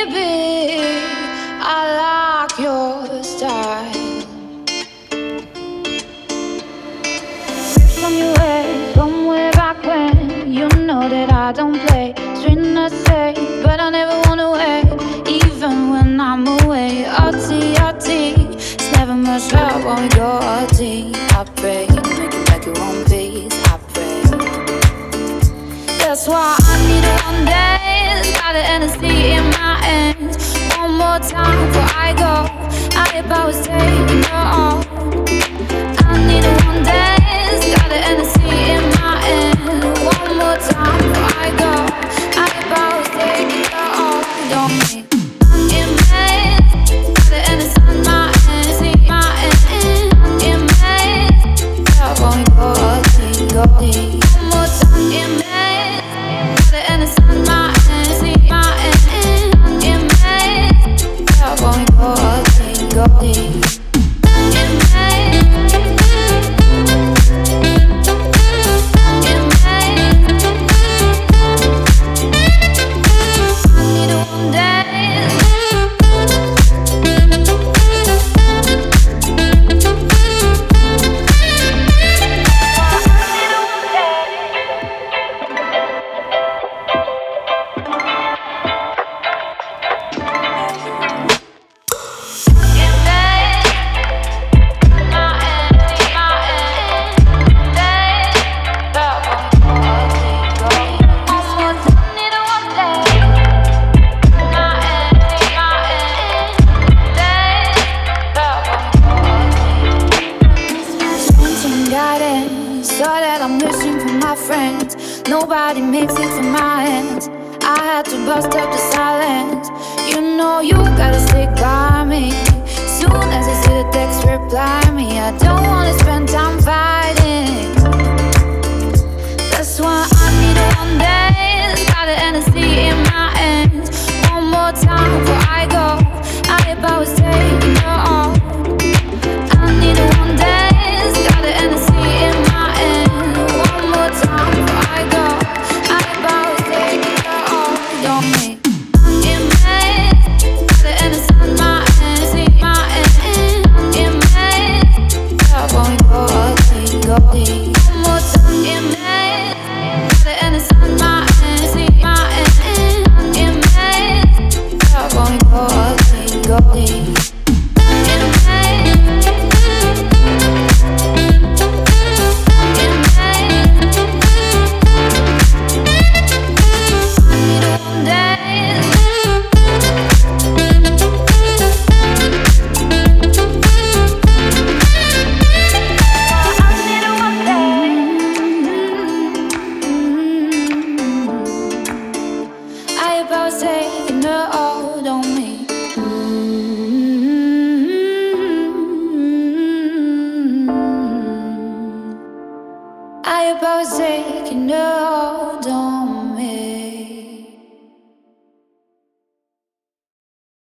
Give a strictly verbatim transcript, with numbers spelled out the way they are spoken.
Maybe I like your style. Rips on your way from way back when. You know that I don't play. Straight not say, but I never wanna wait. Even when I'm away, R T, R T. It's never much love when we go R T. I pray, make it like it won't be. I pray. That's why I need it one day. Got the Hennessy in my hands. One more time before I go. I if I was taking her all. I need it one day. Got the Hennessy in my hand. One more time before I go. I if I was taking her all. Don't need in bed. Got the Hennessy in my hand. See my hand in bed. Love when we go deep, go deep. One more time in bed. Got the Hennessy in my hand. See my hand in bed. Love when we go deep, go deep. In bed. In bed. I need it one day. So that I'm wishing for my friends. Nobody makes it from my hands. I had to bust up the silence. You know you gotta stick by me. Soon as I see the text, reply me. I don't wanna spend time fighting. That's why I need it one day. Got the Hennessy in my hands. One more time before I go. I if I was taking her all. I need it one day. Got the Hennessy in my hand. One more time before I go. I if I was taking her all. Don't need in bed. Got the Hennessy in my hand. See my hand in bed. Love when we go deep, go deep. One more time in bed. Got the Hennessy in my hand. See my hand in bed. Love when we go deep, go deep. In bed. Taking her all on me. I about taking her all on